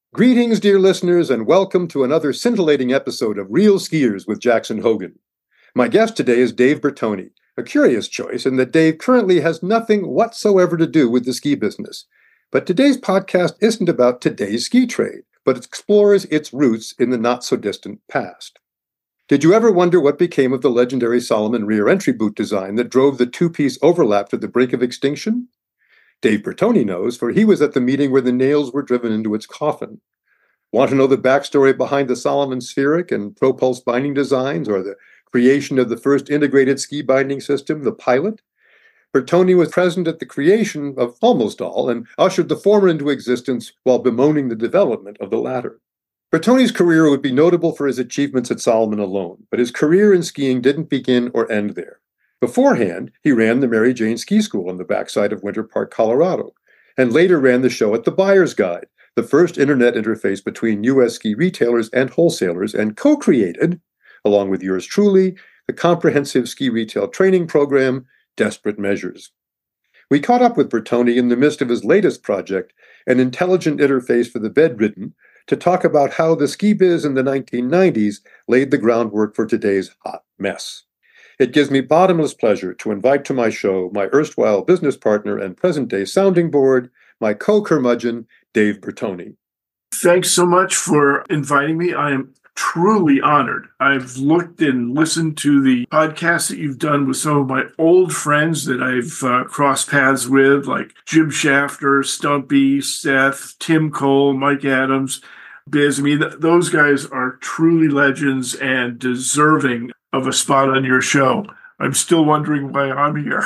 Greetings, dear listeners, and welcome to another scintillating episode of Real Skiers with Jackson Hogan. My guest today is Dave Bertoni, a curious choice in that Dave currently has nothing whatsoever to do with the ski business. But today's podcast isn't about today's ski trade, but it explores its roots in the not-so-distant past. Did you ever wonder what became of the legendary Salomon rear entry boot design that drove the two-piece overlap to the brink of extinction? Dave Bertoni knows, for he was at the meeting where the nails were driven into its coffin. Want to know the backstory behind the Salomon spheric and ProPulse binding designs, or the creation of the first integrated ski binding system, the Pilot? Bertoni was present at the creation of almost all and ushered the former into existence while bemoaning the development of the latter. Bertoni's career would be notable for his achievements at Salomon alone, but his career in skiing didn't begin or end there. Beforehand, he ran the Mary Jane Ski School on the backside of Winter Park, Colorado, and later ran the show at the Buyer's Guide, the first internet interface between U.S. ski retailers and wholesalers, and co-created, along with yours truly, the comprehensive ski retail training program, Desperate Measures. We caught up with Bertoni in the midst of his latest project, an intelligent interface for the bedridden, to talk about how the ski biz in the 1990s laid the groundwork for today's hot mess. It gives me bottomless pleasure to invite to my show my erstwhile business partner and present-day sounding board, my co-curmudgeon, Dave Bertoni. Thanks so much for inviting me. I am truly honored. I've looked and listened to the podcasts that you've done with some of my old friends that I've crossed paths with, like Jim Shafter, Stumpy, Seth, Tim Cole, Mike Adams, Biz. I mean, those guys are truly legends and deserving of a spot on your show. I'm still wondering why I'm here.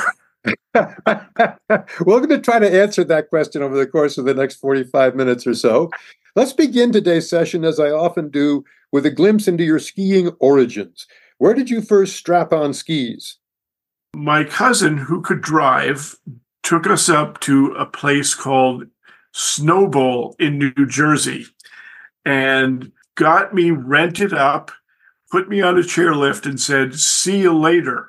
We're going to try to answer that question over the course of the next 45 minutes or so. Let's begin today's session, as I often do, with a glimpse into your skiing origins. Where did you first strap on skis? My cousin, who could drive, took us up to a place called Snowbowl in New Jersey and got me rented up, put me on a chairlift, and said, "See you later."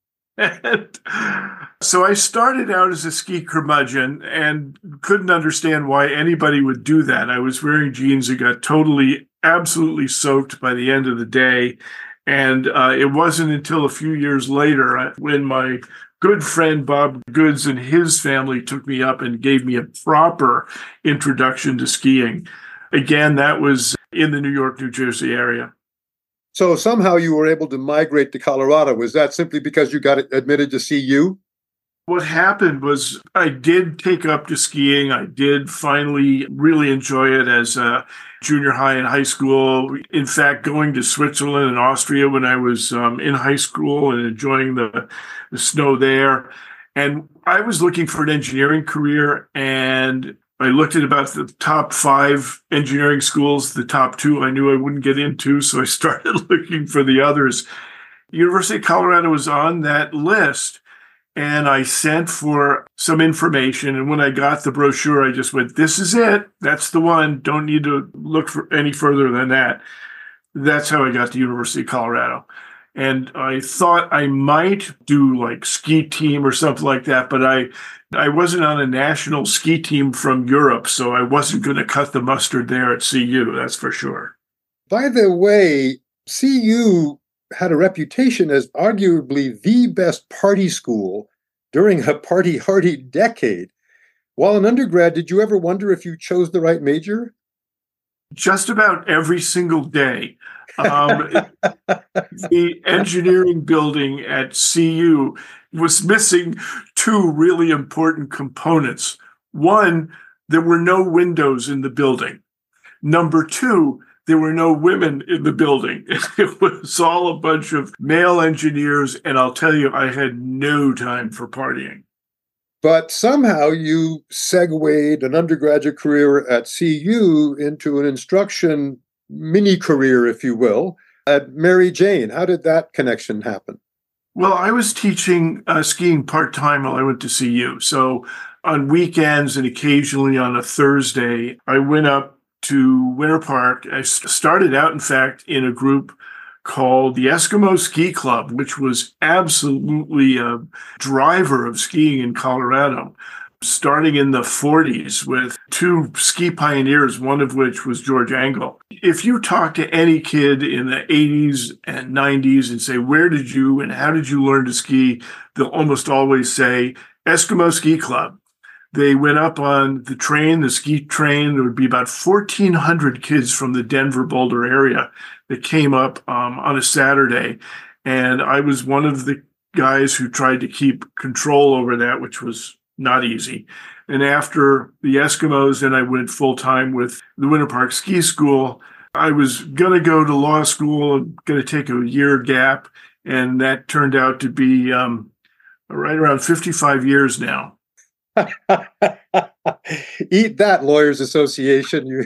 And so I started out as a ski curmudgeon and couldn't understand why anybody would do that. I was wearing jeans that got totally, absolutely soaked by the end of the day. And it wasn't until a few years later when my good friend Bob Goods and his family took me up and gave me a proper introduction to skiing. Again, that was in the New York, New Jersey area. So somehow you were able to migrate to Colorado. Was that simply because you got admitted to CU? What happened was I did take up to skiing. I did finally really enjoy it as a junior high and high school. In fact, going to Switzerland and Austria when I was in high school and enjoying the snow there. And I was looking for an engineering career, and I looked at about the top 5 engineering schools. The top 2 I knew I wouldn't get into, so I started looking for the others. University of Colorado was on that list, and I sent for some information. And when I got the brochure, I just went, "This is it. That's the one. Don't need to look for any further than that." That's how I got to University of Colorado. And I thought I might do like ski team or something like that, but I wasn't on a national ski team from Europe, so I wasn't going to cut the mustard there at CU, that's for sure. By the way, CU had a reputation as arguably the best party school during a party-hardy decade. While an undergrad, did you ever wonder if you chose the right major? Just about every single day. The engineering building at CU was missing 2 really important components. One, there were no windows in the building. Number 2, there were no women in the building. It was all a bunch of male engineers, and I'll tell you, I had no time for partying. But somehow you segued an undergraduate career at CU into an instruction mini-career, if you will, at Mary Jane. How did that connection happen? Well, I was teaching skiing part-time while I went to CU. So on weekends and occasionally on a Thursday, I went up to Winter Park. I started out, in fact, in a group called the Eskimo Ski Club, which was absolutely a driver of skiing in Colorado. starting in the 40s with two ski pioneers, one of which was George Engel. If you talk to any kid in the 80s and 90s and say, where did you and how did you learn to ski? They'll almost always say Eskimo Ski Club. They went up on the train, the ski train. There would be about 1,400 kids from the Denver, Boulder area that came up on a Saturday. And I was one of the guys who tried to keep control over that, which was not easy. And after the Eskimos, then I went full time with the Winter Park Ski School. I was going to go to law school, going to take a year gap. And that turned out to be right around 55 years now. Eat that, Lawyers Association.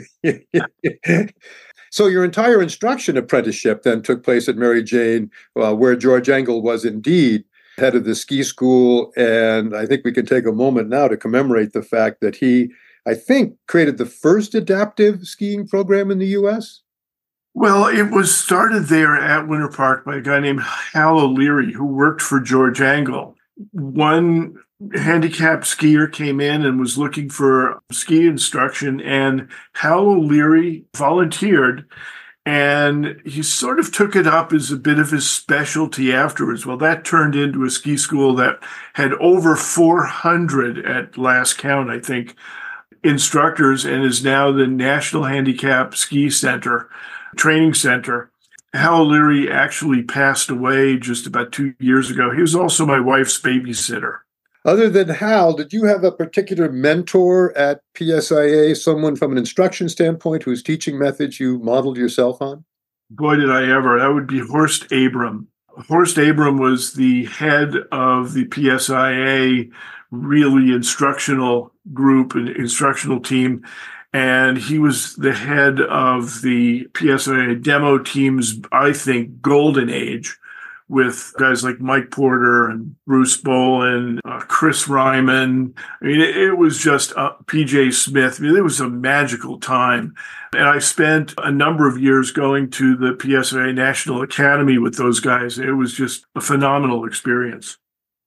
So your entire instruction apprenticeship then took place at Mary Jane, where George Engel was indeed head of the ski school. And I think we can take a moment now to commemorate the fact that he, I think, created the first adaptive skiing program in the U.S. Well, it was started there at Winter Park by a guy named Hal O'Leary, who worked for George Engel. One handicapped skier came in and was looking for ski instruction, and Hal O'Leary volunteered, and he sort of took it up as a bit of his specialty afterwards. Well, that turned into a ski school that had over 400 at last count, I think, instructors, and is now the National Handicap Ski Center, Training Center. Hal O'Leary actually passed away just about 2 years ago. He was also my wife's babysitter. Other than Hal, did you have a particular mentor at PSIA, someone from an instruction standpoint whose teaching methods you modeled yourself on? Boy, did I ever. That would be Horst Abram. Horst Abram was the head of the PSIA really instructional group and instructional team. And he was the head of the PSIA demo team's, I think, golden age, with guys like Mike Porter and Bruce Boland, Chris Ryman. I mean, it was just PJ Smith. I mean, it was a magical time. And I spent a number of years going to the PSIA National Academy with those guys. It was just a phenomenal experience.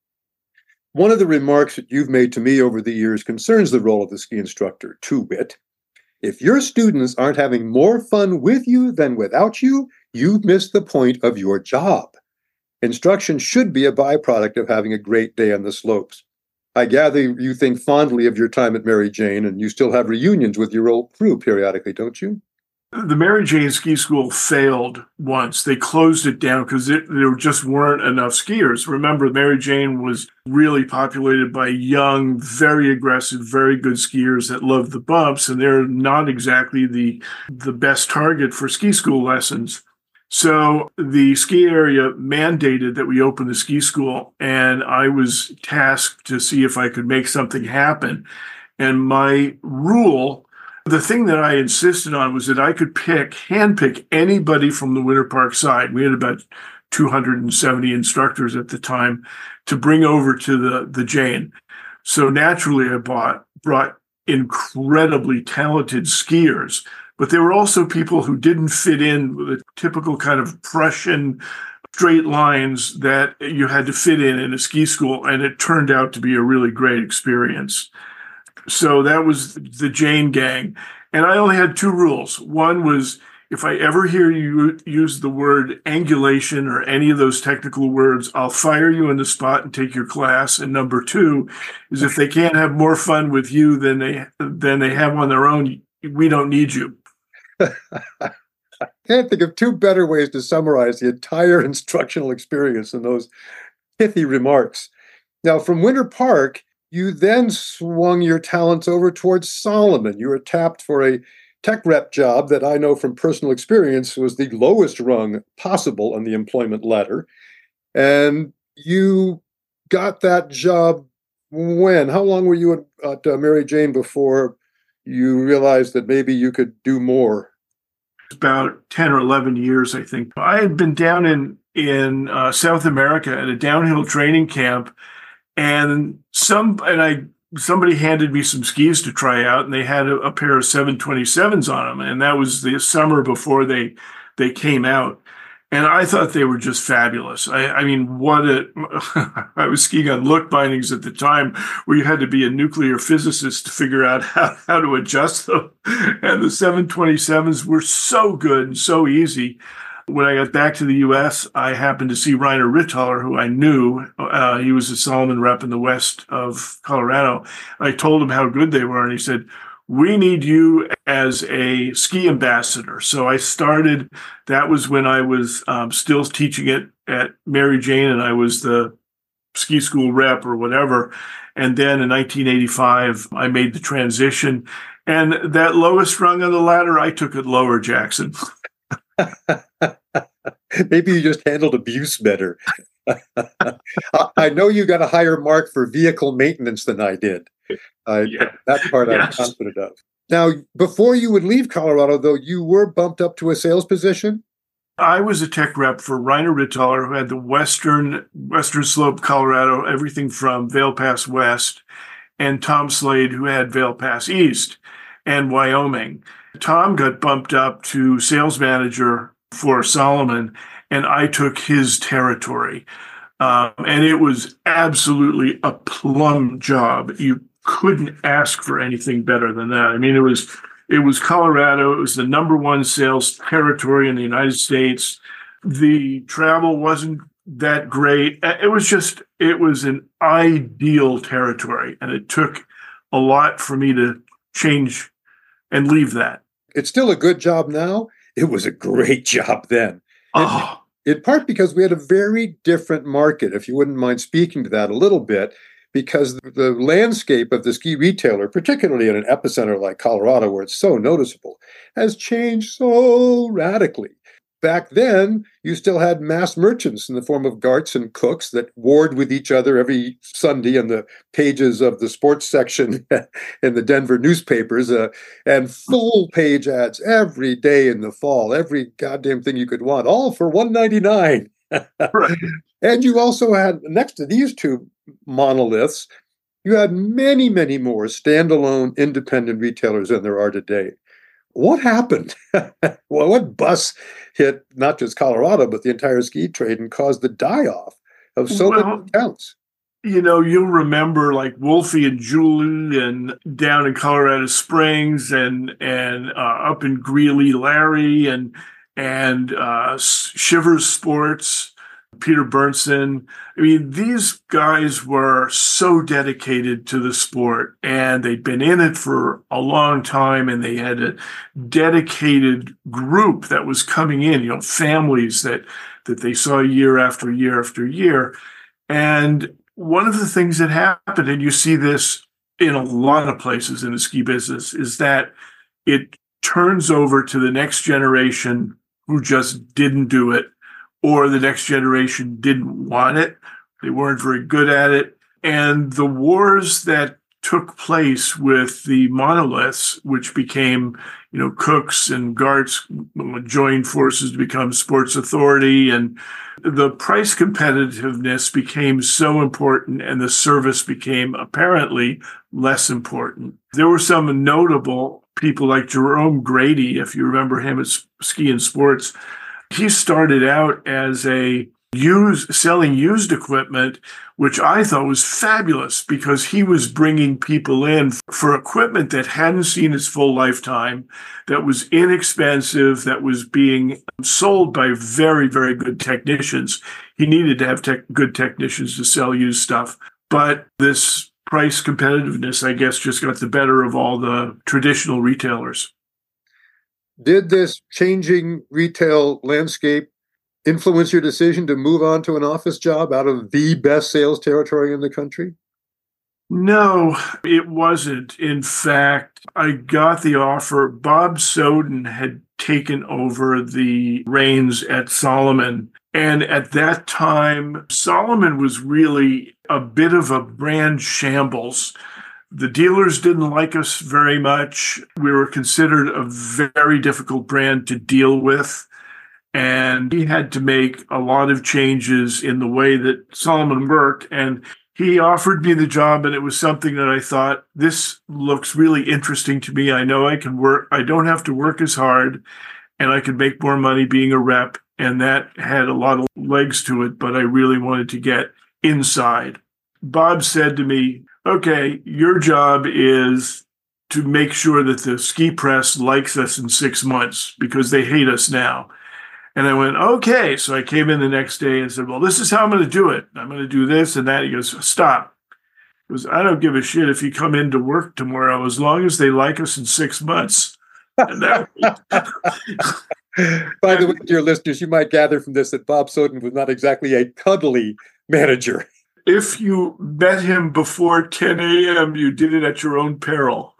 One of the remarks that you've made to me over the years concerns the role of the ski instructor, to wit. If your students aren't having more fun with you than without you, you've missed the point of your job. Instruction should be a byproduct of having a great day on the slopes. I gather you think fondly of your time at Mary Jane, and you still have reunions with your old crew periodically, don't you? The Mary Jane Ski School failed once. They closed it down because there just weren't enough skiers. Remember, Mary Jane was really populated by young, very aggressive, very good skiers that loved the bumps, and they're not exactly the best target for ski school lessons. So the ski area mandated that we open the ski school, and I was tasked to see if I could make something happen. And my rule, the thing that I insisted on, was that I could handpick anybody from the Winter Park side. We had about 270 instructors at the time to bring over to the Jane. So naturally, I brought incredibly talented skiers, but there were also people who didn't fit in with the typical kind of Prussian straight lines that you had to fit in a ski school, and it turned out to be a really great experience. So that was the Jane gang. And I only had two rules. One was, if I ever hear you use the word angulation or any of those technical words, I'll fire you on the spot and take your class. And number two is, if they can't have more fun with you than they have on their own, we don't need you. I can't think of two better ways to summarize the entire instructional experience than those pithy remarks. Now, from Winter Park, you then swung your talents over towards Salomon. You were tapped for a tech rep job that I know from personal experience was the lowest rung possible on the employment ladder. And you got that job when? How long were you at Mary Jane before you realized that maybe you could do more? About 10 or 11 years, I think. I had been down in South America at a downhill training camp, and somebody handed me some skis to try out, and they had a pair of 727s on them, and that was the summer before they came out. And I thought they were just fabulous. I mean, I was skiing on look bindings at the time where you had to be a nuclear physicist to figure out how to adjust them. And the 727s were so good and so easy. When I got back to the U.S., I happened to see Rainer Rittaler, who I knew. He was a Salomon rep in the west of Colorado. I told him how good they were, and he said, "We need you as a ski ambassador." So I started. That was when I was still teaching it at Mary Jane, and I was the ski school rep or whatever. And then in 1985, I made the transition. And that lowest rung on the ladder, I took it lower, Jackson. Maybe you just handled abuse better. I know you got a higher mark for vehicle maintenance than I did. That part I'm confident of. Now, before you would leave Colorado, though, you were bumped up to a sales position? I was a tech rep for Rainer Rittaler, who had the Western Slope, Colorado, everything from Vail Pass West, and Tom Slade, who had Vail Pass East and Wyoming. Tom got bumped up to sales manager for Salomon, and I took his territory. And it was absolutely a plum job. You couldn't ask for anything better than that. I mean, it was Colorado. It was the number one sales territory in the United States. The travel wasn't that great. It was an ideal territory, and it took a lot for me to change and leave that. It's still a good job now. It was a great job then. Oh. In part because we had a very different market, if you wouldn't mind speaking to that a little bit, because the landscape of the ski retailer, particularly in an epicenter like Colorado, where it's so noticeable, has changed so radically. Back then, you still had mass merchants in the form of Garts and Cooks that warred with each other every Sunday on the pages of the sports section in the Denver newspapers, and full page ads every day in the fall, every goddamn thing you could want, all for $1.99. Right. And you also had, next to these two monoliths, you had many, many more standalone independent retailers than there are today. What happened? Well, what bus hit not just Colorado, but the entire ski trade and caused the die-off of so many accounts? You know, you'll remember like Wolfie and Julie and down in Colorado Springs and up in Greeley, Larry and Shivers Sports, Peter Bernson. I mean, these guys were so dedicated to the sport, and they'd been in it for a long time, and they had a dedicated group that was coming in, you know, families that they saw year after year after year. And one of the things that happened, and you see this in a lot of places in the ski business, is that it turns over to the next generation who just didn't do it, or the next generation didn't want it. They weren't very good at it. And the wars that took place with the monoliths, which became, you know, Cooks and Garts joined forces to become Sports Authority, and the price competitiveness became so important, and the service became apparently less important. There were some notable people like Jerome Grady, if you remember him at Ski and Sports. He started out as selling used equipment, which I thought was fabulous because he was bringing people in for equipment that hadn't seen its full lifetime, that was inexpensive, that was being sold by very, very good technicians. He needed to have good technicians to sell used stuff. But this price competitiveness, I guess, just got the better of all the traditional retailers. Did this changing retail landscape influence your decision to move on to an office job out of the best sales territory in the country? No, it wasn't. In fact, I got the offer. Bob Soden had taken over the reins at Salomon. And at that time, Salomon was really a bit of a brand shambles. The dealers didn't like us very much. We were considered a very difficult brand to deal with. And he had to make a lot of changes in the way that Salomon worked. And he offered me the job, and it was something that I thought, this looks really interesting to me. I know I can work. I don't have to work as hard, and I can make more money being a rep. and that had a lot of legs to it, but I really wanted to get inside. Bob said to me, okay, your job is to make sure that the ski press likes us in 6 months because they hate us now. And I went, okay. So I came in the next day and said, well, this is how I'm going to do it. I'm going to do this and that. He goes, stop. He goes, I don't give a shit if you come into work tomorrow as long as they like us in 6 months. And that By the way, dear listeners, you might gather from this that Bob Soden was not exactly a cuddly manager. If you met him before 10 a.m., you did it at your own peril.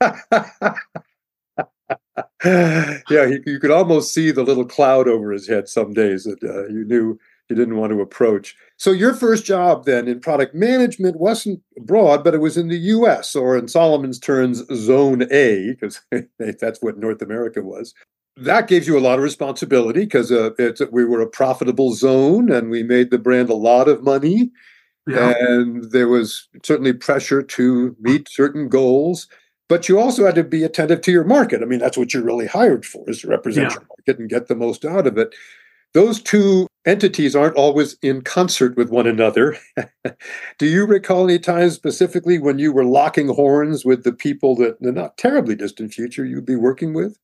Yeah, you could almost see the little cloud over his head some days that you knew he didn't want to approach. So your first job then in product management wasn't abroad, but it was in the U.S., or in Salomon's terms, Zone A, because that's what North America was. That gave you a lot of responsibility because we were a profitable zone and we made the brand a lot of money. Yeah. And there was certainly pressure to meet certain goals. But you also had to be attentive to your market. I mean, that's what you're really hired for, is to represent your market and get the most out of it. Those two entities aren't always in concert with one another. Do you recall any times specifically when you were locking horns with the people that in the not terribly distant future you'd be working with?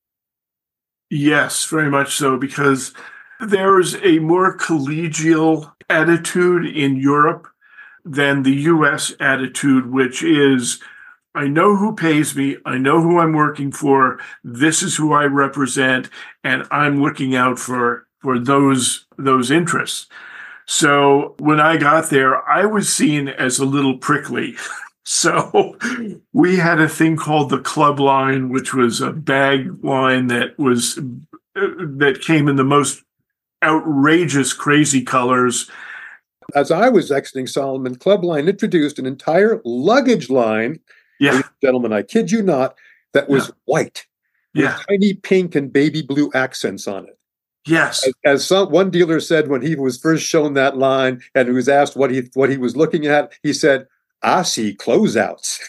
Yes, very much so, because there's a more collegial attitude in Europe than the U.S. attitude, which is, I know who pays me, I know who I'm working for, this is who I represent, and I'm looking out for those interests. So when I got there, I was seen as a little prickly. So we had a thing called the club line, which was a bag line that came in the most outrageous, crazy colors. As I was exiting Salomon, Club Line introduced an entire luggage line, Yeah, gentlemen, I kid you not, that was white, with tiny pink and baby blue accents on it. Yes. As one dealer said when he was first shown that line and he was asked what he was looking at, he said, I see closeouts.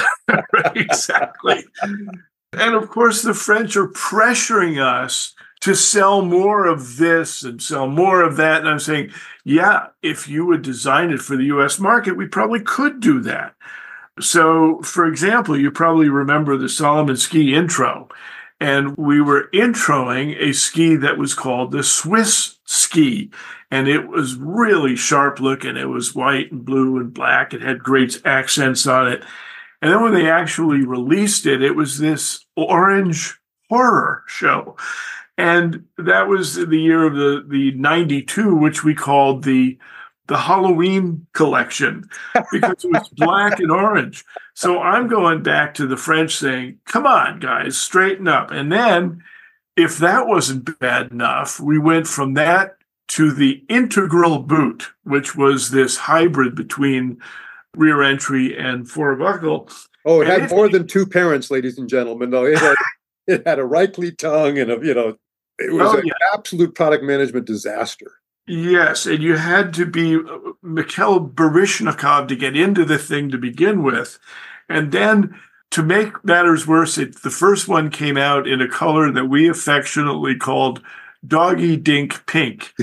Exactly. And of course, the French are pressuring us to sell more of this and sell more of that. And I'm saying, yeah, if you would design it for the US market, we probably could do that. So, for example, you probably remember the Salomon ski intro. And we were introing a ski that was called the Swiss ski. And it was really sharp looking. It was white and blue and black. It had great accents on it. And then when they actually released it, it was this orange horror show. And that was the year of the 92, which we called the Halloween collection, because it was black and orange. So I'm going back to the French saying, come on, guys, straighten up. And then if that wasn't bad enough, we went from that to the Integral boot, which was this hybrid between rear entry and four buckle. Oh, it had more than two parents, ladies and gentlemen. No, it had a Reichley tongue and it was an absolute product management disaster. Yes, and you had to be Mikhail Baryshnikov to get into the thing to begin with. And then to make matters worse, the first one came out in a color that we affectionately called Doggy Dink Pink.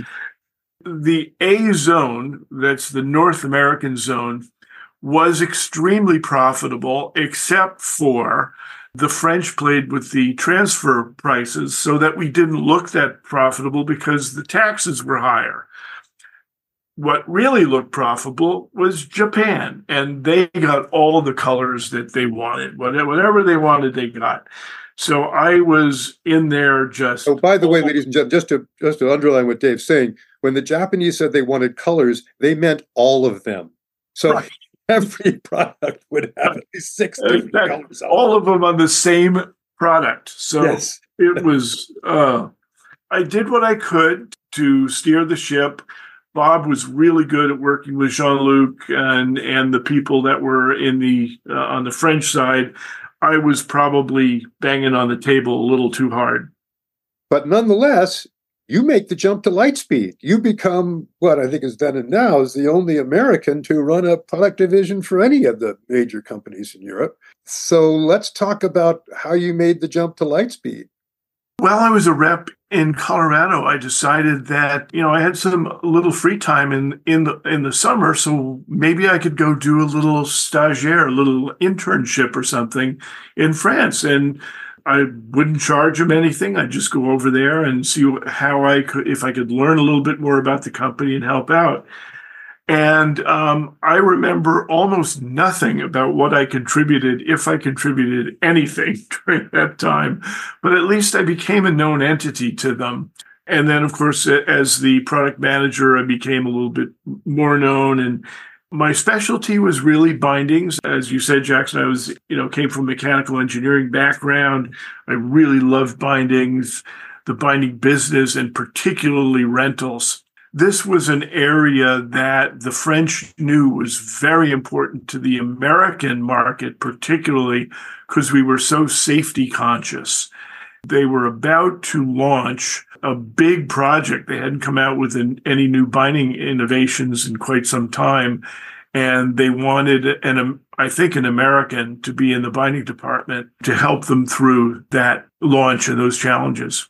The A zone, that's the North American zone, was extremely profitable, except for the French played with the transfer prices so that we didn't look that profitable because the taxes were higher. What really looked profitable was Japan, and they got all the colors that they wanted. Whatever they wanted, they got. So I was in there just... Oh, by the way, ladies and gentlemen, just to underline what Dave's saying, when the Japanese said they wanted colors, they meant all of them. So right. Every product would have at least 6 different colors. All of them on the same product. So yes. It was... I did what I could to steer the ship. Bob was really good at working with Jean-Luc and the people that were in the on the French side. I was probably banging on the table a little too hard. But nonetheless, you make the jump to Lightspeed. You become what I think is then and now is the only American to run a product division for any of the major companies in Europe. So let's talk about how you made the jump to Lightspeed. While I was a rep in Colorado, I decided that, I had some little free time in the summer, so maybe I could go do a little stagiaire, a little internship or something in France. And I wouldn't charge them anything. I'd just go over there and see if I could learn a little bit more about the company and help out. And I remember almost nothing about what I contributed, if I contributed anything during that time. But at least I became a known entity to them. And then, of course, as the product manager, I became a little bit more known. And my specialty was really bindings. As you said, Jackson, I was, came from a mechanical engineering background. I really loved bindings, the binding business, and particularly rentals. This was an area that the French knew was very important to the American market, particularly because we were so safety conscious. They were about to launch a big project. They hadn't come out with any new binding innovations in quite some time. And they wanted, I think, an American to be in the binding department to help them through that launch and those challenges.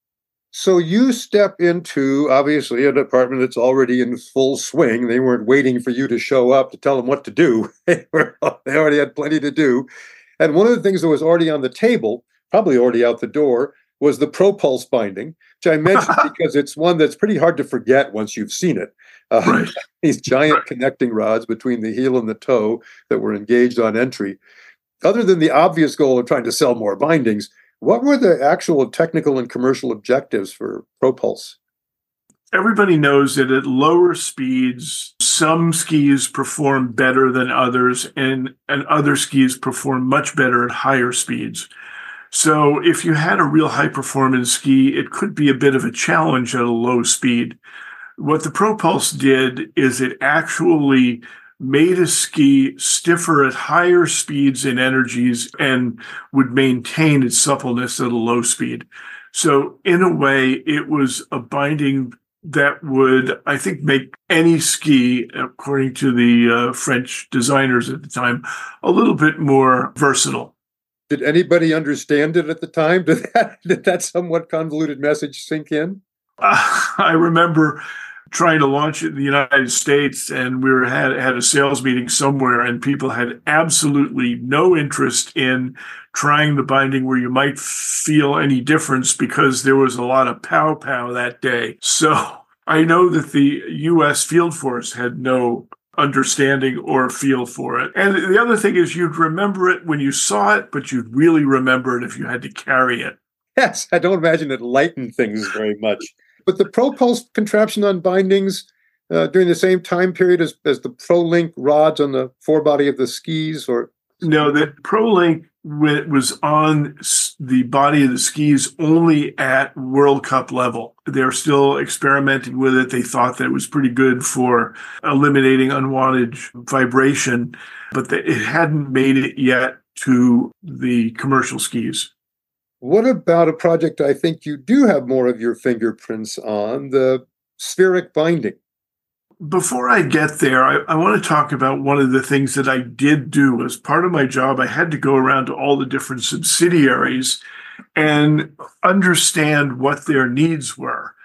So you step into, obviously, a department that's already in full swing. They weren't waiting for you to show up to tell them what to do. They already had plenty to do. And one of the things that was already on the table, probably already out the door, was the Propulse binding, which I mentioned because it's one that's pretty hard to forget once you've seen it. Right. These giant connecting rods between the heel and the toe that were engaged on entry. Other than the obvious goal of trying to sell more bindings, what were the actual technical and commercial objectives for Propulse? Everybody knows that at lower speeds, some skis perform better than others, and other skis perform much better at higher speeds. So if you had a real high-performance ski, it could be a bit of a challenge at a low speed. What the Propulse did is it actually made a ski stiffer at higher speeds and energies and would maintain its suppleness at a low speed. So in a way, it was a binding that would, I think, make any ski, according to the French designers at the time, a little bit more versatile. Did anybody understand it at the time? Did that somewhat convoluted message sink in? I remember trying to launch it in the United States, and we had a sales meeting somewhere, and people had absolutely no interest in trying the binding where you might feel any difference because there was a lot of pow that day. So I know that the U.S. Field Force had no understanding or feel for it. And the other thing is you'd remember it when you saw it, but you'd really remember it if you had to carry it. Yes, I don't imagine it lightened things very much. But the Propulse contraption on bindings during the same time period as the ProLink rods on the forebody of the skis? Or no, the ProLink was on the body of the skis only at World Cup level. They're still experimenting with it. They thought that it was pretty good for eliminating unwanted vibration, but it hadn't made it yet to the commercial skis. What about a project I think you do have more of your fingerprints on, the spheric binding? Before I get there, I want to talk about one of the things that I did do as part of my job. I had to go around to all the different subsidiaries and understand what their needs were.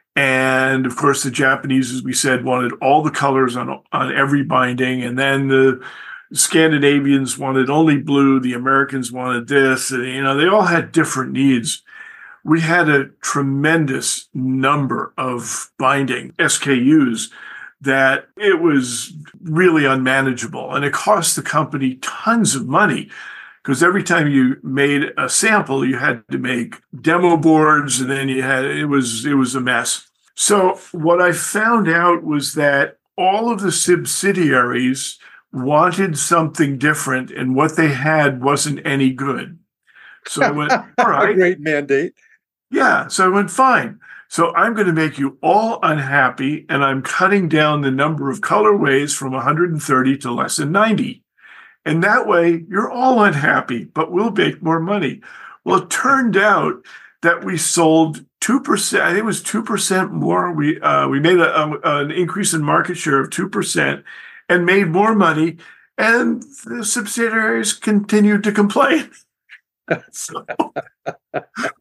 And of course, the Japanese, as we said, wanted all the colors on every binding. And then the Scandinavians wanted only blue. The Americans wanted this. They all had different needs. We had a tremendous number of binding SKUs that it was really unmanageable. And it cost the company tons of money because every time you made a sample, you had to make demo boards, and then it was a mess. So what I found out was that all of the subsidiaries wanted something different, and what they had wasn't any good. So I went, all right. A great mandate. Yeah. So I went, fine. So I'm going to make you all unhappy, and I'm cutting down the number of colorways from 130 to less than 90. And that way, you're all unhappy, but we'll make more money. Well, it turned out that we sold 2%. I think it was 2% more. We made an increase in market share of 2% and made more money, and the subsidiaries continued to complain. So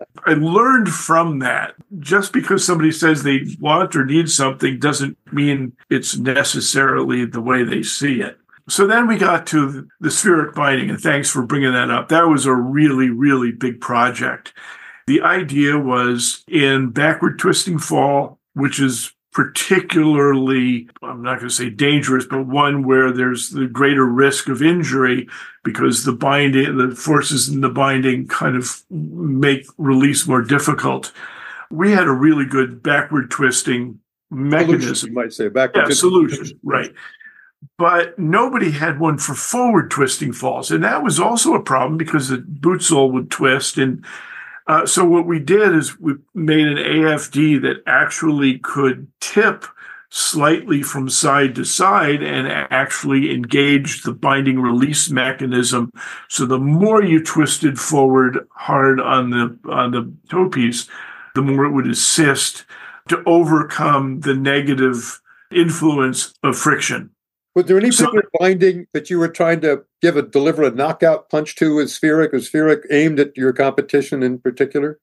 I learned from that. Just because somebody says they want or need something doesn't mean it's necessarily the way they see it. So then we got to the spheric binding, and thanks for bringing that up. That was a really, really big project. The idea was in backward twisting fall, which is particularly, I'm not going to say dangerous, but one where there's the greater risk of injury because the forces in the binding kind of make release more difficult. We had a really good backward twisting mechanism. Solution, you might say. Backward solution, right. But nobody had one for forward twisting falls. And that was also a problem because the boot sole would twist. And so what we did is we made an AFD that actually could tip slightly from side to side and actually engage the binding release mechanism. So the more you twisted forward hard on the toe piece, the more it would assist to overcome the negative influence of friction. Was there any particular binding that you were trying to deliver a knockout punch to with spheric? Was spheric aimed at your competition in particular?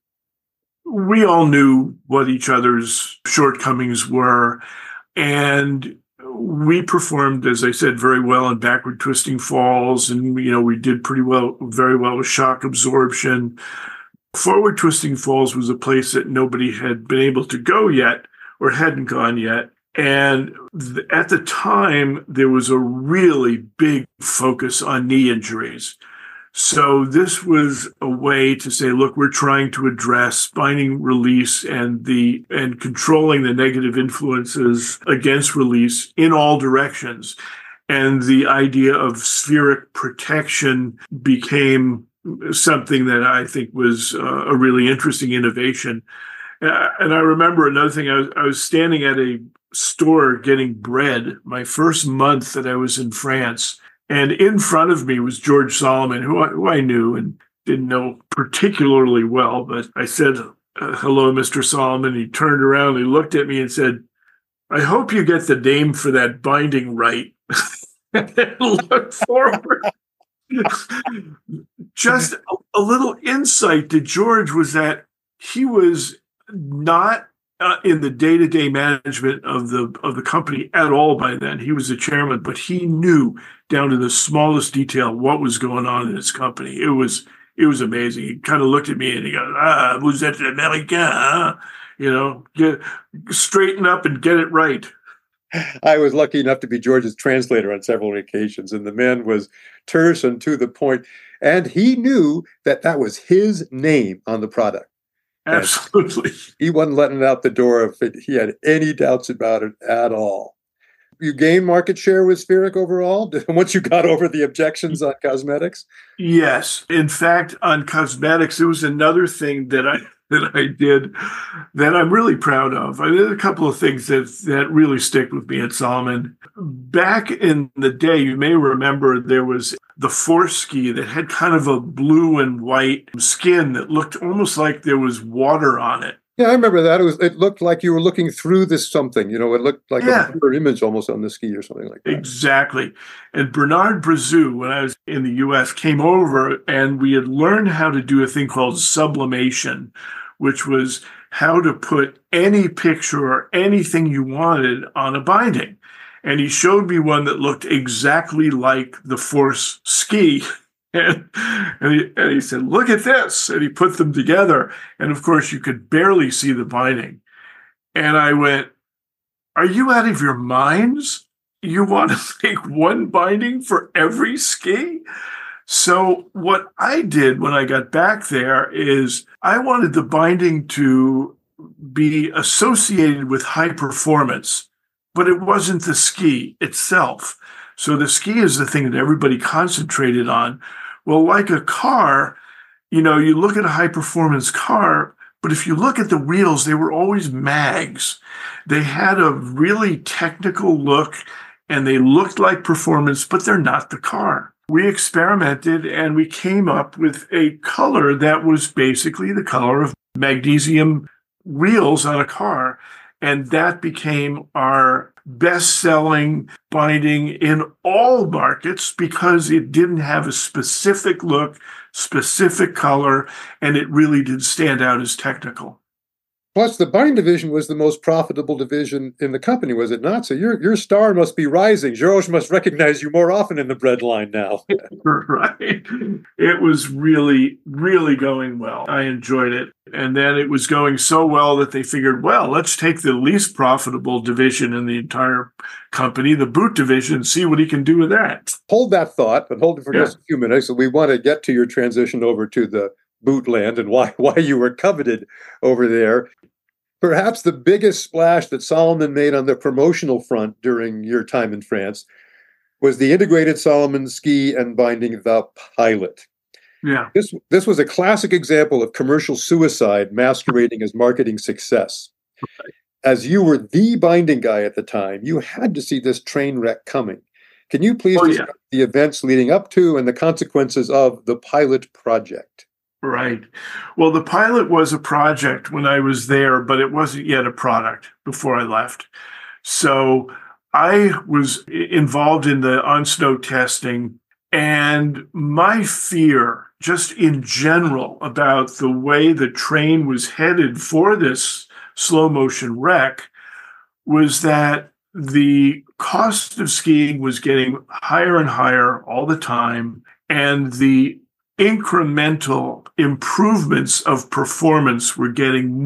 We all knew what each other's shortcomings were, and we performed, as I said, very well in backward twisting falls, and we did very well with shock absorption. Forward twisting falls was a place that nobody had been able to go yet or hadn't gone yet. And at the time, there was a really big focus on knee injuries. So this was a way to say, look, we're trying to address binding release and controlling the negative influences against release in all directions. And the idea of spheric protection became something that I think was a really interesting innovation. And I remember another thing, I was standing at a store getting bread my first month that I was in France. And in front of me was George Solomon, who I knew and didn't know particularly well. But I said, hello, Mr. Solomon. He turned around, he looked at me and said, I hope you get the name for that binding right. And looked forward. Just a little insight to George was that he was not in the day-to-day management of the company at all by then. He was the chairman, but he knew down to the smallest detail what was going on in his company. It was amazing. He kind of looked at me and he goes, vous êtes américain, huh? Straighten up and get it right. I was lucky enough to be George's translator on several occasions, and the man was terse and to the point, and he knew that was his name on the product. Absolutely. And he wasn't letting it out the door if he had any doubts about it at all. You gained market share with spheric overall once you got over the objections on cosmetics? Yes. In fact, on cosmetics, it was another thing that I did that I'm really proud of. I did a couple of things that really stick with me at Salomon. Back in the day, you may remember there was the Force ski that had kind of a blue and white skin that looked almost like there was water on it. Yeah, I remember that. It looked like you were looking through this something. It looked like a mirror image almost on the ski or something like that. Exactly. And Bernard Brazeau, when I was in the U.S., came over and we had learned how to do a thing called sublimation, which was how to put any picture or anything you wanted on a binding. And he showed me one that looked exactly like the Force ski. And he said, look at this. And he put them together. And of course, you could barely see the binding. And I went, are you out of your minds? You want to make one binding for every ski? So what I did when I got back there is I wanted the binding to be associated with high performance, but it wasn't the ski itself. So the ski is the thing that everybody concentrated on. Well, like a car, you look at a high-performance car, but if you look at the wheels, they were always mags. They had a really technical look, and they looked like performance, but they're not the car. We experimented, and we came up with a color that was basically the color of magnesium wheels on a car, and that became our best-selling binding in all markets because it didn't have a specific look, specific color, and it really did stand out as technical. Plus, the binding division was the most profitable division in the company, was it not? So your star must be rising. Georges must recognize you more often in the bread line now. Right. It was really, really going well. I enjoyed it. And then it was going so well that they figured, well, let's take the least profitable division in the entire company, the boot division, and see what he can do with that. Hold that thought, but hold it for just a few minutes. So we want to get to your transition over to the boot land and why you were coveted over there. Perhaps the biggest splash that Salomon made on the promotional front during your time in France was the integrated Salomon ski and binding, the Pilot. Yeah. This was a classic example of commercial suicide masquerading as marketing success. As you were the binding guy at the time, you had to see this train wreck coming. Can you please describe the events leading up to and the consequences of the Pilot project? Right. Well, the Pilot was a project when I was there, but it wasn't yet a product before I left. So I was involved in the on-snow testing, and my fear just in general about the way the train was headed for this slow motion wreck was that the cost of skiing was getting higher and higher all the time, and the incremental improvements of performance were getting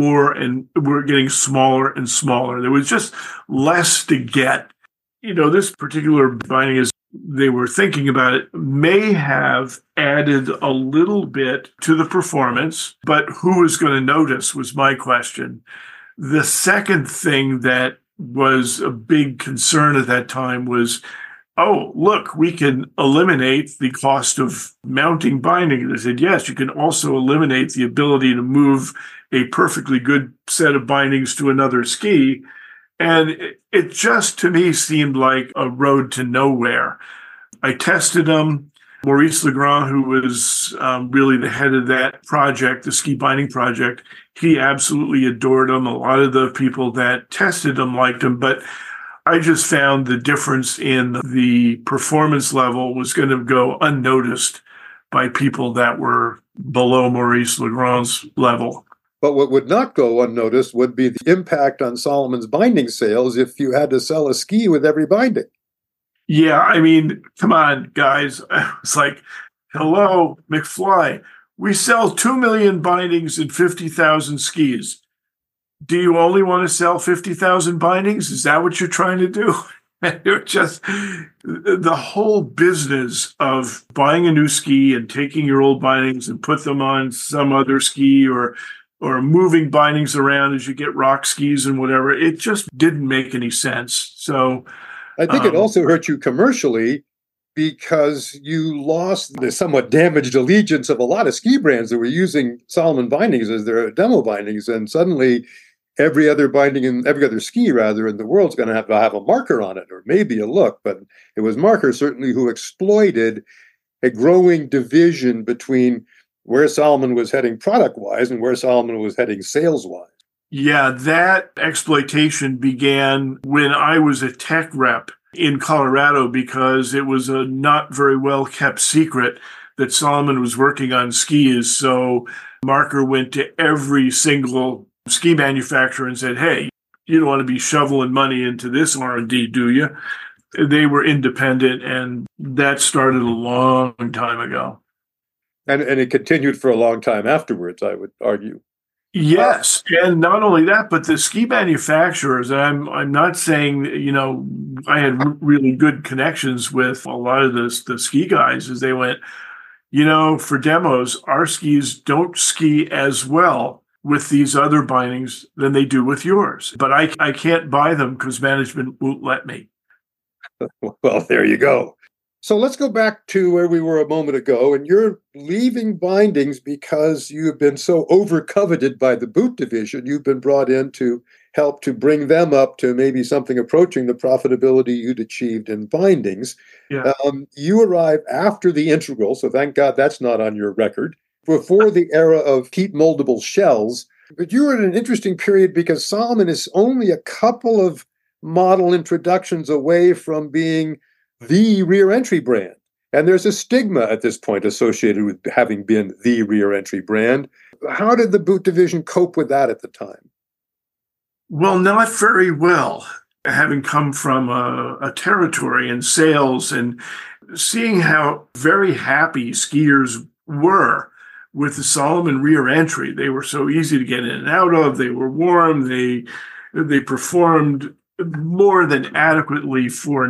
smaller and smaller. There was just less to get. This particular binding, as they were thinking about it, may have added a little bit to the performance, but who was going to notice was my question. The second thing that was a big concern at that time was, oh, look, we can eliminate the cost of mounting binding. They said, yes, you can also eliminate the ability to move a perfectly good set of bindings to another ski. And it just, to me, seemed like a road to nowhere. I tested them. Maurice Legrand, who was really the head of that project, the ski binding project, he absolutely adored them. A lot of the people that tested them liked them, but I just found the difference in the performance level was going to go unnoticed by people that were below Maurice Legrand's level. But what would not go unnoticed would be the impact on Salomon's binding sales if you had to sell a ski with every binding. Yeah, I mean, come on, guys. It's like, hello, McFly. We sell 2 million bindings and 50,000 skis. Do you only want to sell 50,000 bindings? Is that what you're trying to do? You're just the whole business of buying a new ski and taking your old bindings and put them on some other ski or moving bindings around as you get rock skis and whatever. It just didn't make any sense. So I think it also hurt you commercially because you lost the somewhat damaged allegiance of a lot of ski brands that were using Salomon bindings as their demo bindings. And suddenly every other binding and every other ski rather in the world is going to have a marker on it, or maybe a look, but it was Marker certainly who exploited a growing division between where Salomon was heading product-wise and where Salomon was heading sales-wise. Yeah, that exploitation began when I was a tech rep in Colorado because it was a not very well kept secret that Salomon was working on skis. So Marker went to every single ski manufacturer and said, hey, you don't want to be shoveling money into this R&D, do you? They were independent, and that started a long time ago. And it continued for a long time afterwards, I would argue. Yes, and not only that, but the ski manufacturers, and I'm not saying, I had really good connections with a lot of the ski guys as they went, for demos, our skis don't ski as well with these other bindings than they do with yours. But I can't buy them because management won't let me. Well, there you go. So let's go back to where we were a moment ago, and you're leaving bindings because you've been so over-coveted by the boot division. You've been brought in to help to bring them up to maybe something approaching the profitability you'd achieved in bindings. Yeah. You arrive after the Integral, so thank God that's not on your record, before the era of heat moldable shells. But you were in an interesting period because Salomon is only a couple of model introductions away from being the rear entry brand. And there's a stigma at this point associated with having been the rear entry brand. How did the boot division cope with that at the time? Well, not very well. Having come from a territory in sales and seeing how very happy skiers were with the Salomon rear entry. They were so easy to get in and out of. They were warm. They performed more than adequately for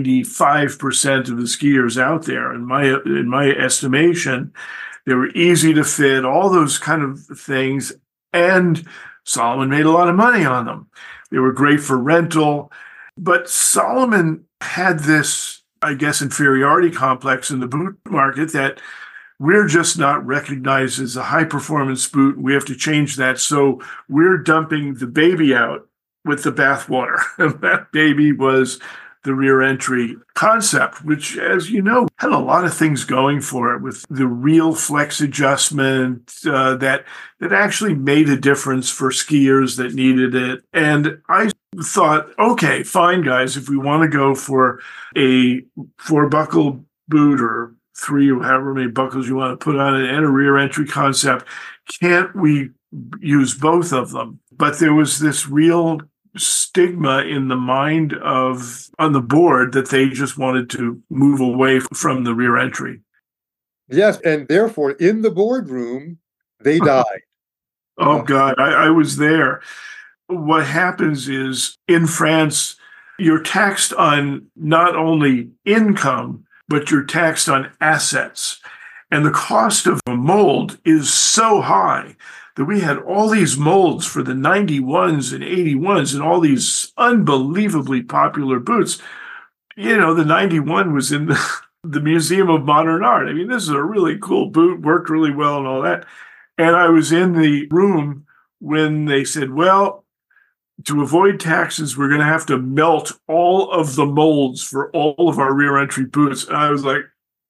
95% of the skiers out there. In my estimation, they were easy to fit, all those kind of things. And Salomon made a lot of money on them. They were great for rental. But Salomon had this, I guess, inferiority complex in the boot market that we're just not recognized as a high-performance boot. We have to change that. So we're dumping the baby out with the bathwater. And that baby was the rear entry concept, which, as you know, had a lot of things going for it with the real flex adjustment that actually made a difference for skiers that needed it. And I thought, okay, fine, guys, if we want to go for a 4-buckle boot or 3 or however many buckles you want to put on it and a rear entry concept, can't we use both of them? But there was this real stigma in the mind on the board that they just wanted to move away from the rear entry. Yes, and therefore in the boardroom, they died. Oh, God, I was there. What happens is in France, you're taxed on not only income, but you're taxed on assets. And the cost of a mold is so high that we had all these molds for the 91s and 81s and all these unbelievably popular boots. You know, the 91 was in the Museum of Modern Art. I mean, this is a really cool boot, worked really well and all that. And I was in the room when they said, well, to avoid taxes, we're going to have to melt all of the molds for all of our rear entry boots. And I was like,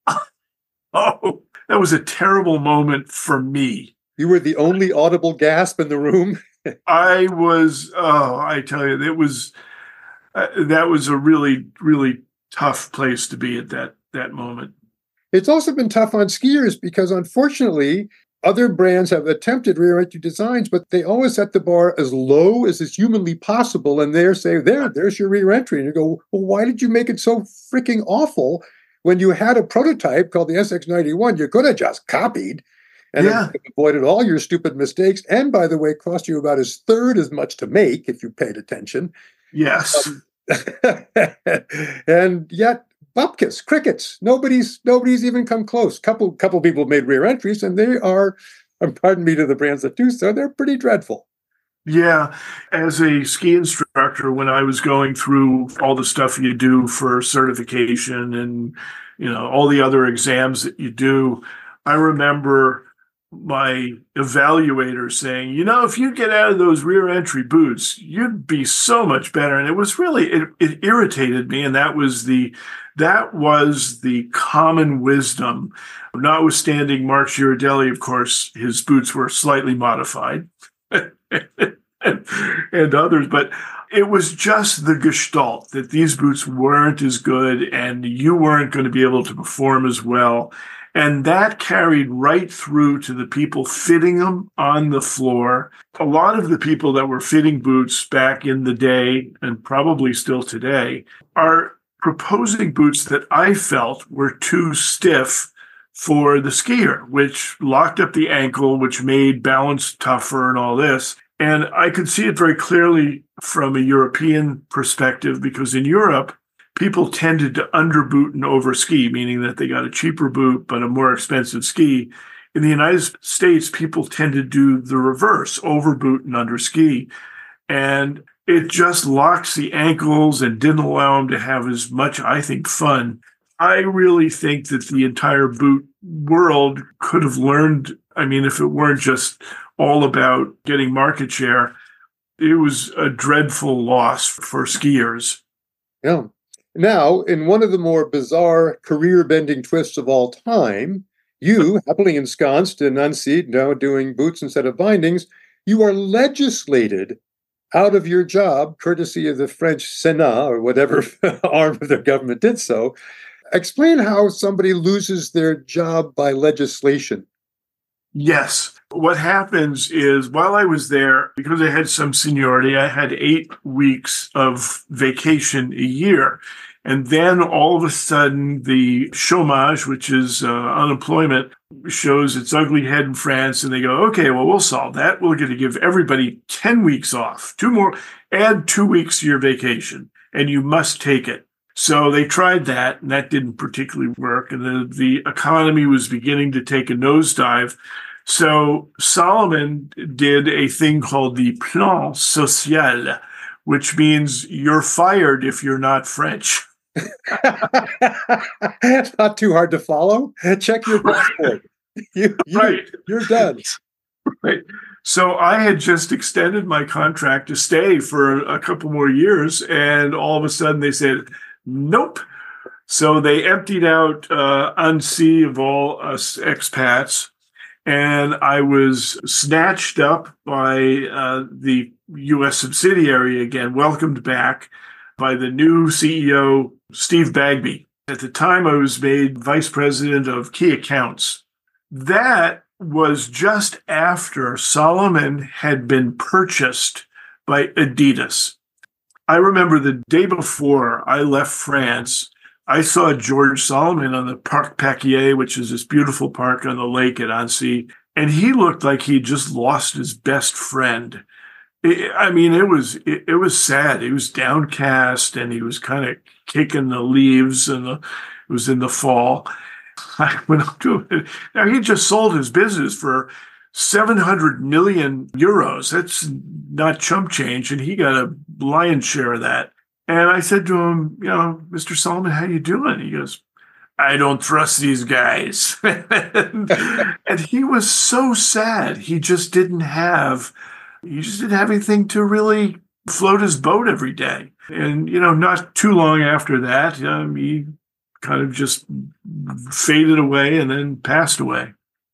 oh, that was a terrible moment for me. You were the only audible gasp in the room. I tell you, that was a really, really tough place to be at that moment. It's also been tough on skiers because, unfortunately, other brands have attempted rear entry designs, but they always set the bar as low as is humanly possible. And they're saying, there's your rear entry. And you go, well, why did you make it so freaking awful when you had a prototype called the SX91? You could have just copied. And it avoided all your stupid mistakes. And by the way, cost you about a third as much to make if you paid attention. Yes. And yet, bupkis, crickets, nobody's even come close. Couple people made rear entries, and they are, pardon me to the brands that do so, they're pretty dreadful. Yeah. As a ski instructor, when I was going through all the stuff you do for certification and, all the other exams that you do, I remember my evaluator saying, if you get out of those rear entry boots, you'd be so much better. And it was really, it irritated me. And that was the common wisdom, notwithstanding Mark Girardelli. Of course, his boots were slightly modified and others, but it was just the gestalt that these boots weren't as good and you weren't going to be able to perform as well. And that carried right through to the people fitting them on the floor. A lot of the people that were fitting boots back in the day, and probably still today, are proposing boots that I felt were too stiff for the skier, which locked up the ankle, which made balance tougher and all this. And I could see it very clearly from a European perspective, because in Europe, people tended to underboot and overski, meaning that they got a cheaper boot but a more expensive ski. In the United States, people tend to do the reverse, overboot and underski. And it just locks the ankles and didn't allow them to have as much, I think, fun. I really think that the entire boot world could have learned. I mean, if it weren't just all about getting market share, it was a dreadful loss for skiers. Yeah. Now, in one of the more bizarre career-bending twists of all time, you, happily ensconced in Unseat, now doing boots instead of bindings, you are legislated out of your job, courtesy of the French Senat, or whatever arm of the government did so. Explain how somebody loses their job by legislation. Yes. What happens is while I was there, because I had some seniority, I had 8 weeks of vacation a year. And then all of a sudden, the chômage, which is unemployment, shows its ugly head in France. And they go, okay, well, we'll solve that. We're going to give everybody 10 weeks off, add 2 weeks to your vacation, and you must take it. So they tried that, and that didn't particularly work. And the economy was beginning to take a nosedive. So Solomon did a thing called the Plan Social, which means you're fired if you're not French. It's not too hard to follow. Check your passport. Right. You're done. Right. So I had just extended my contract to stay for a couple more years, and all of a sudden they said, nope. So they emptied out Annecy of all us expats, and I was snatched up by the U.S. subsidiary again, welcomed back by the new CEO, Steve Bagby. At the time, I was made vice president of key accounts. That was just after Solomon had been purchased by Adidas. I remember the day before I left France, I saw George Solomon on the Parc Paquier, which is this beautiful park on the lake at Annecy, and he looked like he just lost his best friend. It was sad. He was downcast, and he was kind of kicking the leaves, and it was in the fall. I went up to him. Now, he just sold his business for 700 million euros. That's not chump change, and he got a lion's share of that. And I said to him, Mr. Solomon, how you doing? He goes, I don't trust these guys. and he was so sad. He just didn't have anything to really float his boat every day. And, not too long after that, he kind of just faded away and then passed away.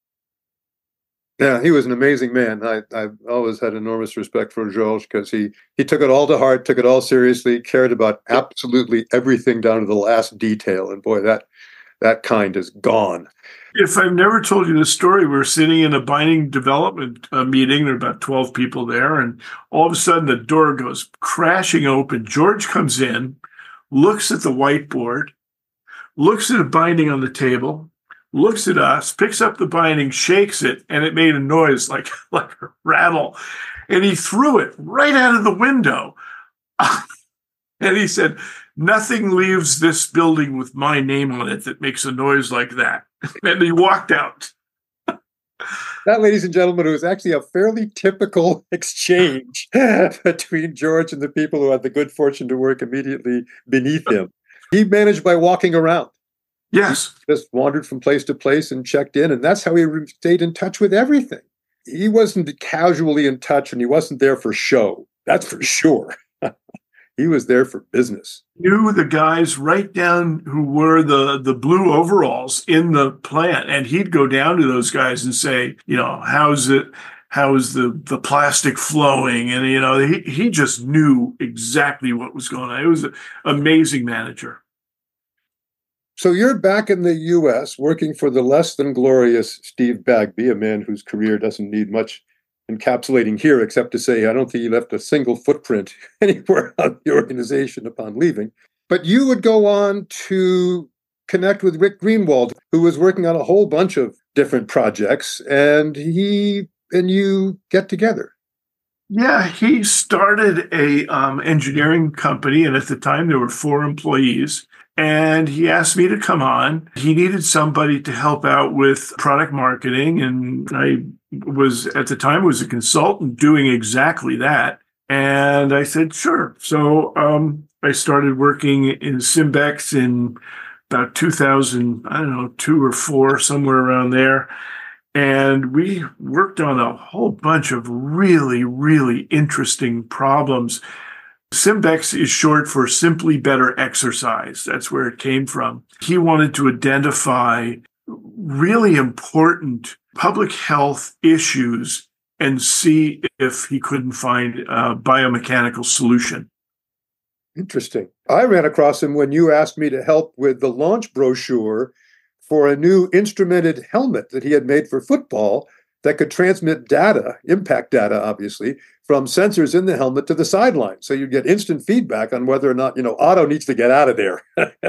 Yeah, he was an amazing man. I've always had enormous respect for Georges because he took it all to heart, took it all seriously, cared about absolutely everything down to the last detail. And boy, that kind is gone. If I've never told you this story, we're sitting in a binding development meeting. There are about 12 people there. And all of a sudden, the door goes crashing open. George comes in, looks at the whiteboard, looks at a binding on the table, looks at us, picks up the binding, shakes it, and it made a noise like a rattle. And he threw it right out of the window. And he said, nothing leaves this building with my name on it that makes a noise like that. And he walked out. That, ladies and gentlemen, was actually a fairly typical exchange between George and the people who had the good fortune to work immediately beneath him. He managed by walking around. Yes. He just wandered from place to place and checked in, and that's how he stayed in touch with everything. He wasn't casually in touch, and he wasn't there for show. That's for sure. He was there for business. Knew the guys right down who wore the blue overalls in the plant, and he'd go down to those guys and say, how's it? How is the plastic flowing? And he just knew exactly what was going on. It was an amazing manager. So you're back in the U.S. working for the less than glorious Steve Bagby, a man whose career doesn't need much encapsulating here, except to say I don't think he left a single footprint anywhere on the organization upon leaving. But you would go on to connect with Rick Greenwald, who was working on a whole bunch of different projects, and he and you get together. Yeah, he started a engineering company, and at the time there were 4 employees. And he asked me to come on. He needed somebody to help out with product marketing. And I was, at the time, was a consultant doing exactly that. And I said, sure. So I started working in Simbex in about 2000, 2 or 4, somewhere around there. And we worked on a whole bunch of really, really interesting problems. Simbex is short for Simply Better Exercise. That's where it came from. He wanted to identify really important public health issues and see if he couldn't find a biomechanical solution. Interesting. I ran across him when you asked me to help with the launch brochure for a new instrumented helmet that he had made for football that could transmit data, impact data, obviously, from sensors in the helmet to the sideline. So you get instant feedback on whether or not, Otto needs to get out of there.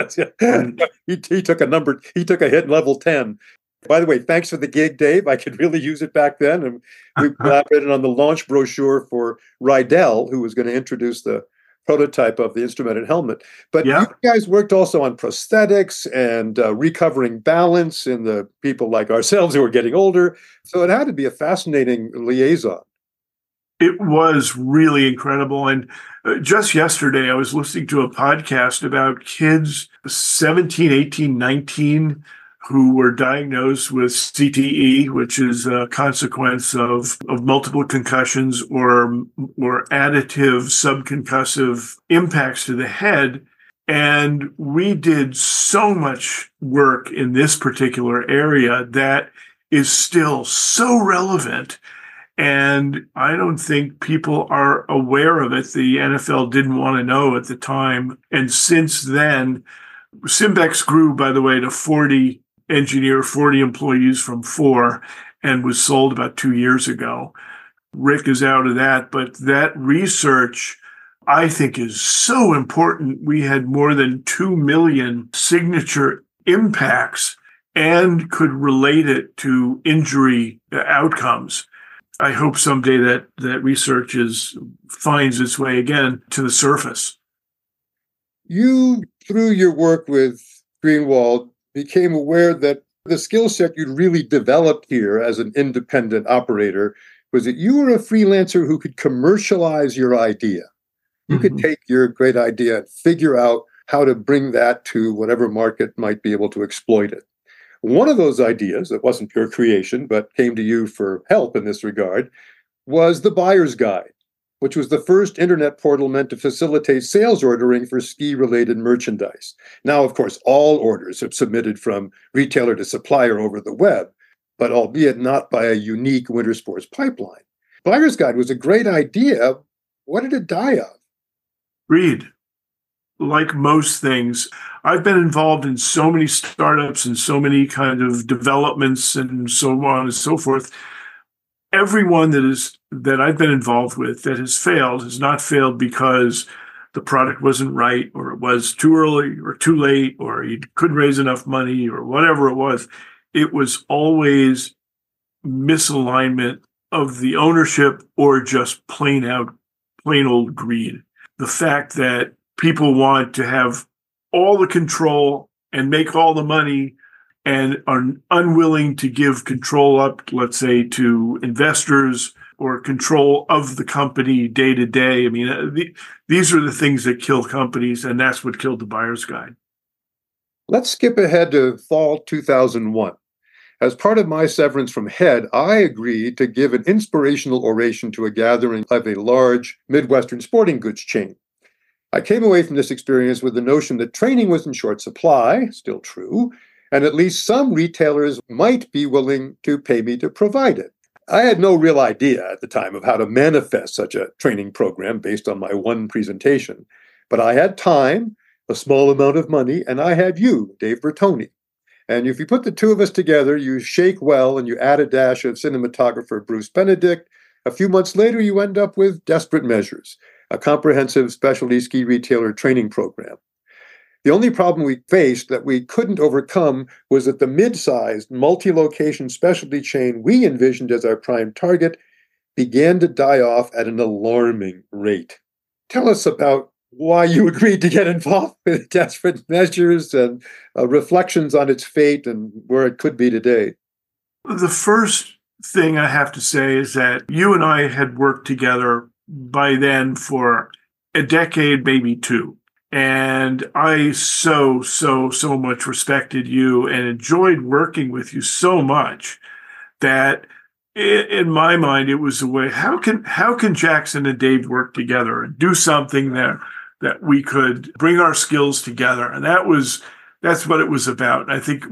he took a hit in level 10. By the way, thanks for the gig, Dave. I could really use it back then. And we collaborated on the launch brochure for Rydell, who was going to introduce the prototype of the instrumented helmet. But you guys worked also on prosthetics and recovering balance in the people like ourselves who are getting older. So it had to be a fascinating liaison. It was really incredible. And just yesterday, I was listening to a podcast about kids 17, 18, 19 who were diagnosed with CTE, which is a consequence of multiple concussions or additive subconcussive impacts to the head. And we did so much work in this particular area that is still so relevant. And I don't think people are aware of it. The NFL didn't want to know at the time. And since then, Simbex grew, by the way, to 40 employees from 4, and was sold about 2 years ago. Rick is out of that, but that research, I think, is so important. We had more than 2 million signature impacts and could relate it to injury outcomes. I hope someday that research finds its way again to the surface. You, through your work with Greenwald, became aware that the skill set you'd really developed here as an independent operator was that you were a freelancer who could commercialize your idea. You could take your great idea and figure out how to bring that to whatever market might be able to exploit it. One of those ideas, that wasn't your creation, but came to you for help in this regard, was the Buyer's Guide, which was the first internet portal meant to facilitate sales ordering for ski-related merchandise. Now, of course, all orders are submitted from retailer to supplier over the web, but albeit not by a unique winter sports pipeline. Buyer's Guide was a great idea. What did it die of? Read. Like most things, I've been involved in so many startups and so many kind of developments and so on and so forth. Everyone that I've been involved with that has failed has not failed because the product wasn't right, or it was too early or too late, or you couldn't raise enough money, or whatever it was. It was always misalignment of the ownership or just plain old greed. The fact that people want to have all the control and make all the money and are unwilling to give control up, let's say, to investors or control of the company day to day. I mean, these are the things that kill companies, and that's what killed the Buyer's Guide. Let's skip ahead to fall 2001. As part of my severance from HEAD, I agreed to give an inspirational oration to a gathering of a large Midwestern sporting goods chain. I came away from this experience with the notion that training was in short supply, still true, and at least some retailers might be willing to pay me to provide it. I had no real idea at the time of how to manifest such a training program based on my one presentation, but I had time, a small amount of money, and I had you, Dave Bertoni. And if you put the two of us together, you shake well and you add a dash of cinematographer Bruce Benedict. A few months later, you end up with Desperate Measures, a comprehensive specialty ski retailer training program. The only problem we faced that we couldn't overcome was that the mid-sized, multi-location specialty chain we envisioned as our prime target began to die off at an alarming rate. Tell us about why you agreed to get involved with Desperate Measures and reflections on its fate and where it could be today. The first thing I have to say is that you and I had worked together by then for a decade, maybe 2. And I so much respected you and enjoyed working with you so much that in my mind, it was a way, how can Jackson and Dave work together and do something that we could bring our skills together? And that's what it was about. I think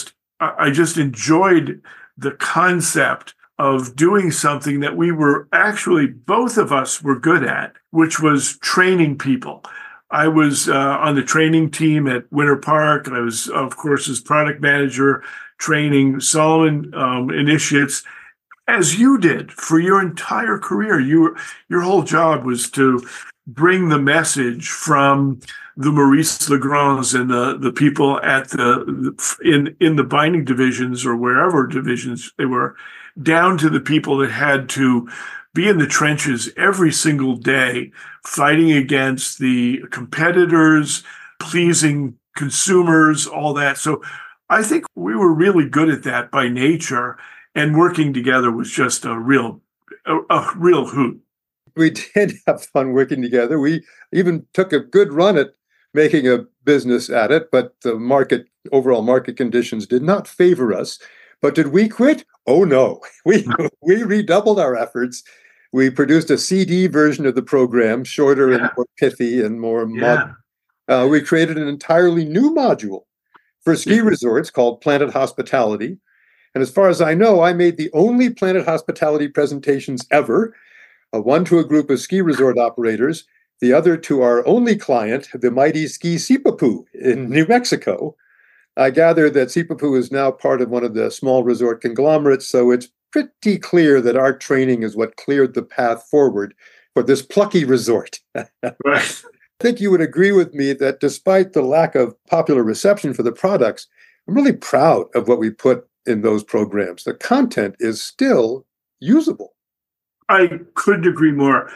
I just enjoyed the concept of doing something that we were actually, both of us were good at, which was training people. I was on the training team at Winter Park. I was, of course, as product manager training Salomon initiates, as you did for your entire career. Your whole job was to bring the message from the Maurice Legrands and the people at in the binding divisions or wherever divisions they were, down to the people that had to be in the trenches every single day, fighting against the competitors, pleasing consumers, all that. So I think we were really good at that by nature, and working together was just a real hoot. We did have fun working together. We even took a good run at making a business at it, but the overall market conditions did not favor us. But did we quit? Oh no, we redoubled our efforts. We produced a CD version of the program, shorter and more pithy and more modern. We created an entirely new module for ski resorts called Planet Hospitality. And as far as I know, I made the only Planet Hospitality presentations ever, one to a group of ski resort operators, the other to our only client, the mighty Ski Sipapu in New Mexico. I gather that Sipapu is now part of one of the small resort conglomerates, so it's pretty clear that our training is what cleared the path forward for this plucky resort. Right. I think you would agree with me that despite the lack of popular reception for the products, I'm really proud of what we put in those programs. The content is still usable. I couldn't agree more.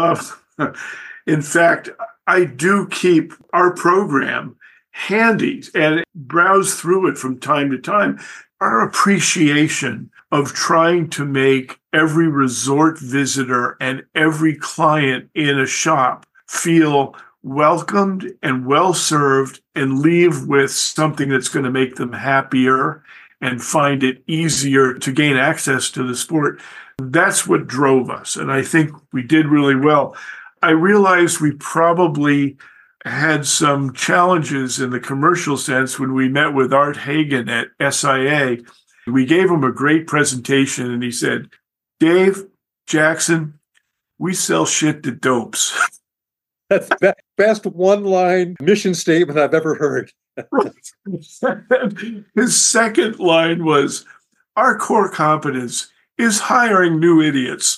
In fact, I do keep our program handy and browse through it from time to time. Our appreciation of trying to make every resort visitor and every client in a shop feel welcomed and well served and leave with something that's going to make them happier and find it easier to gain access to the sport. That's what drove us. And I think we did really well. I realized we probably had some challenges in the commercial sense when we met with Art Hagen at SIA. We gave him a great presentation and he said, "Dave, Jackson, we sell shit to dopes." That's the best one-line mission statement I've ever heard. His second line was, "Our core competence is hiring new idiots."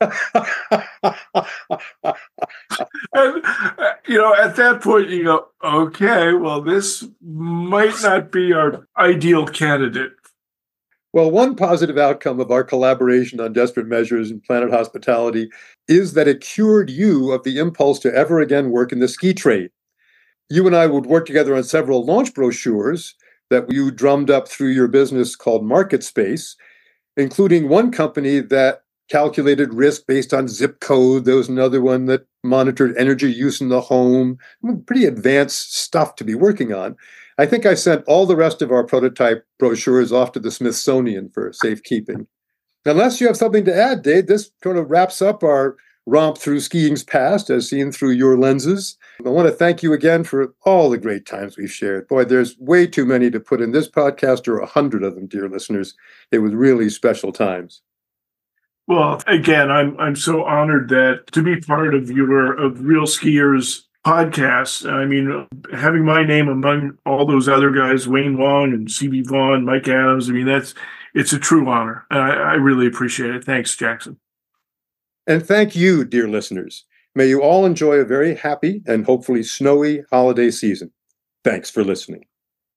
And, at that point, you go, okay, well, this might not be our ideal candidate. Well, one positive outcome of our collaboration on Desperate Measures and Planet Hospitality is that it cured you of the impulse to ever again work in the ski trade. You and I would work together on several launch brochures that you drummed up through your business called MarketSpace, including one company that calculated risk based on zip code. There was another one that monitored energy use in the home. Pretty advanced stuff to be working on. I think I sent all the rest of our prototype brochures off to the Smithsonian for safekeeping. Unless you have something to add, Dave, this sort of wraps up our romp through skiing's past as seen through your lenses. I want to thank you again for all the great times we've shared. Boy, there's way too many to put in this podcast, or 100 of them, dear listeners. It was really special times. Well, again, I'm so honored that to be part of Real Skiers podcast. I mean, having my name among all those other guys, Wayne Wong and CB Vaughn, Mike Adams, I mean, it's a true honor. I really appreciate it. Thanks, Jackson. And thank you, dear listeners. May you all enjoy a very happy and hopefully snowy holiday season. Thanks for listening.